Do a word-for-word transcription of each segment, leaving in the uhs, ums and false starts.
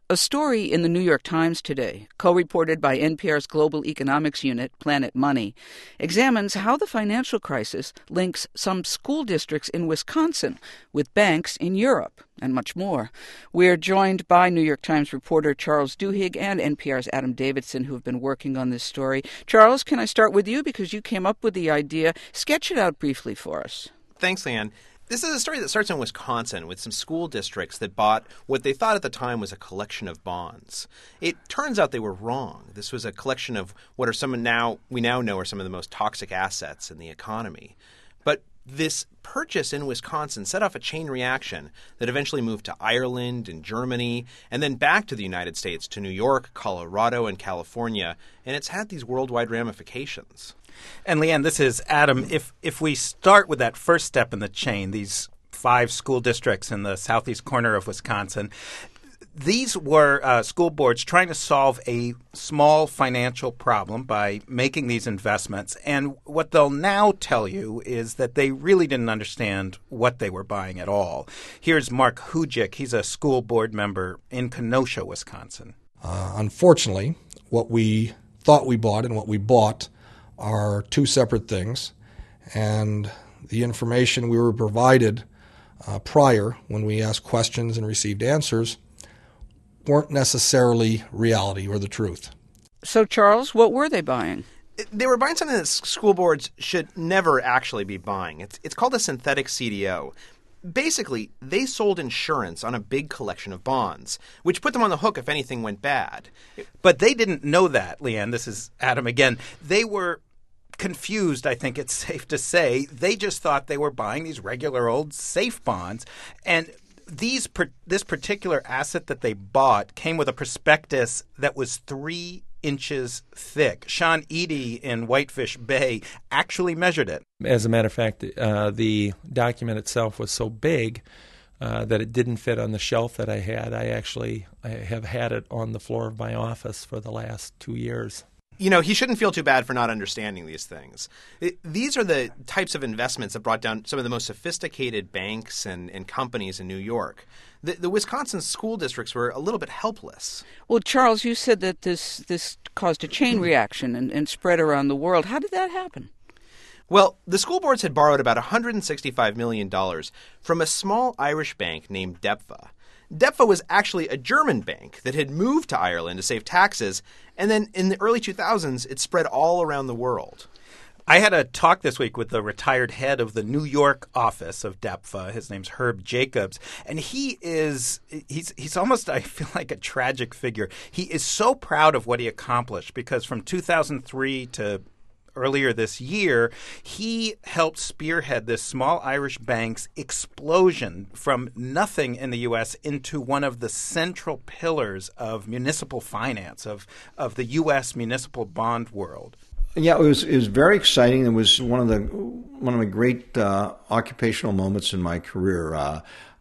A story in the New York Times today, co-reported by N P R's global economics unit, Planet Money, examines how the financial crisis links some school districts in Wisconsin with banks in Europe, and much more. We're joined by New York Times reporter Charles Duhigg and N P R's Adam Davidson, who have been working on this story. Charles, can I start with you because you came up with the idea? Sketch it out briefly for us. Thanks, Leanne. This is a story that starts in Wisconsin with some school districts that bought what they thought at the time was a collection of bonds. It turns out they were wrong. This was a collection of what are some now we now know are some of the most toxic assets in the economy. But this purchase in Wisconsin set off a chain reaction that eventually moved to Ireland and Germany and then back to the United States, to New York, Colorado, and California. And it's had these worldwide ramifications. And Leanne, this is Adam. If if we start with that first step in the chain, these five school districts in the southeast corner of Wisconsin, these were uh, school boards trying to solve a small financial problem by making these investments. And what they'll now tell you is that they really didn't understand what they were buying at all. Here's Mark Hujic. He's a school board member in Kenosha, Wisconsin. Uh, unfortunately, what we thought we bought and what we bought are two separate things, and the information we were provided uh, prior when we asked questions and received answers weren't necessarily reality or the truth. So, Charles, what were they buying? They were buying something that school boards should never actually be buying. It's, it's called a synthetic C D O. Basically, they sold insurance on a big collection of bonds, which put them on the hook if anything went bad. But they didn't know that, Leanne. This is Adam again. They were confused, I think it's safe to say. They just thought they were buying these regular old safe bonds. And these this particular asset that they bought came with a prospectus that was three inches thick. Sean Eady in Whitefish Bay actually measured it. As a matter of fact, uh, the document itself was so big uh, that it didn't fit on the shelf that I had. I actually I have had it on the floor of my office for the last two years. You know, he shouldn't feel too bad for not understanding these things. It, these are the types of investments that brought down some of the most sophisticated banks and, and companies in New York. The, the Wisconsin school districts were a little bit helpless. Well, Charles, you said that this this caused a chain reaction and, and spread around the world. How did that happen? Well, the school boards had borrowed about one hundred sixty-five million dollars from a small Irish bank named DEPFA. DEPFA was actually a German bank that had moved to Ireland to save taxes, and then in the early two thousands, it spread all around the world. I had a talk this week with the retired head of the New York office of DEPFA. His name's Herb Jacobs, and he is he's he's almost, I feel like, a tragic figure. He is so proud of what he accomplished because from two thousand three to earlier this year, he helped spearhead this small Irish bank's explosion from nothing in the U S into one of the central pillars of municipal finance, of, of the U S municipal bond world. Yeah, it was it was very exciting. It was one of the one of my great uh, occupational moments in my career, uh,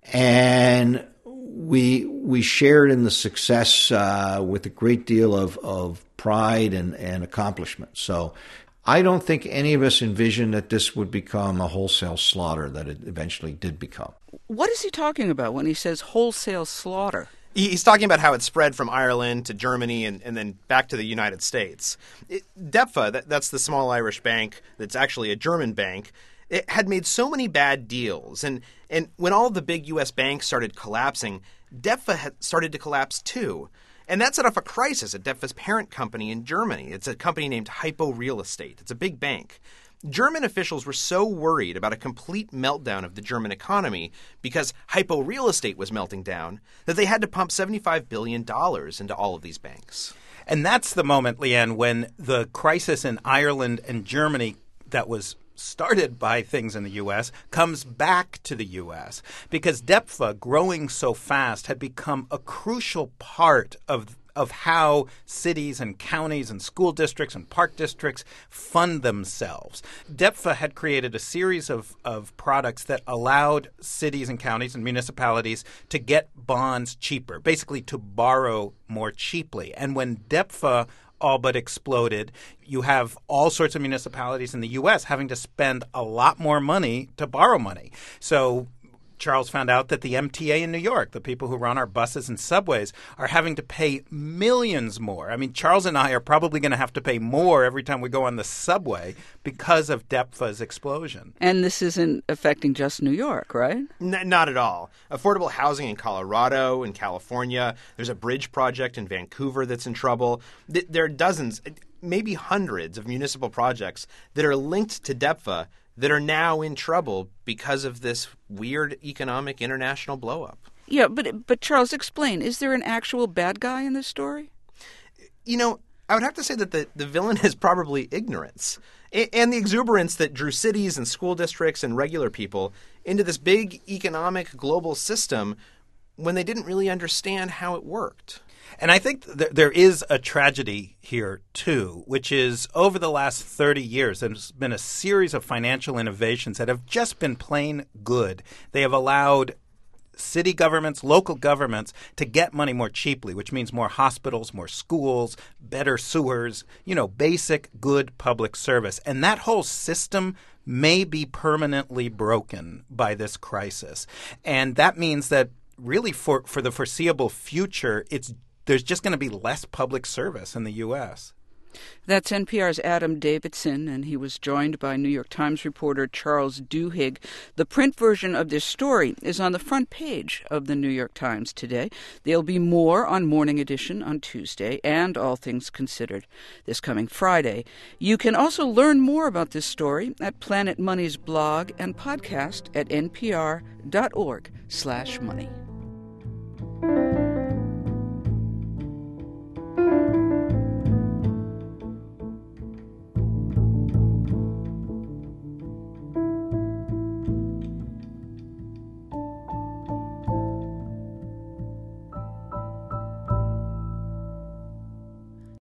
and we we shared in the success uh, with a great deal of, of pride and, and accomplishment. So I don't think any of us envisioned that this would become a wholesale slaughter that it eventually did become. What is he talking about when he says wholesale slaughter? He's talking about how it spread from Ireland to Germany and, and then back to the United States. It, DEPFA, that, that's the small Irish bank that's actually a German bank, it had made so many bad deals. And, and when all the big U S banks started collapsing, DEPFA had started to collapse too. And that set off a crisis at DEPFA's parent company in Germany. It's a company named Hypo Real Estate. It's a big bank. German officials were so worried about a complete meltdown of the German economy because Hypo Real Estate was melting down that they had to pump seventy-five billion dollars into all of these banks. And that's the moment, Leanne, when the crisis in Ireland and Germany that was started by things in the U S comes back to the U S because DEPFA, growing so fast, had become a crucial part of of how cities and counties and school districts and park districts fund themselves. DEPFA had created a series of, of products that allowed cities and counties and municipalities to get bonds cheaper, basically to borrow more cheaply. And when DEPFA all but exploded, you have all sorts of municipalities in the U S having to spend a lot more money to borrow money. So Charles found out that the M T A in New York, the people who run our buses and subways, are having to pay millions more. I mean, Charles and I are probably going to have to pay more every time we go on the subway because of DEPFA's explosion. And this isn't affecting just New York, right? N- not at all. Affordable housing in Colorado and California. There's a bridge project in Vancouver that's in trouble. Th- there are dozens, maybe hundreds of municipal projects that are linked to DEPFA that are now in trouble because of this weird economic international blowup. Yeah, but but Charles, explain. Is there an actual bad guy in this story? You know, I would have to say that the, the villain is probably ignorance and the exuberance that drew cities and school districts and regular people into this big economic global system when they didn't really understand how it worked. And I think th- there is a tragedy here, too, which is over the last thirty years, there's been a series of financial innovations that have just been plain good. They have allowed city governments, local governments to get money more cheaply, which means more hospitals, more schools, better sewers, you know, basic good public service. And that whole system may be permanently broken by this crisis. And that means that really for, for the foreseeable future, it's there's just going to be less public service in the U S. That's N P R's Adam Davidson, and he was joined by New York Times reporter Charles Duhigg. The print version of this story is on the front page of the New York Times today. There'll be more on Morning Edition on Tuesday and All Things Considered this coming Friday. You can also learn more about this story at Planet Money's blog and podcast at npr.org slash money.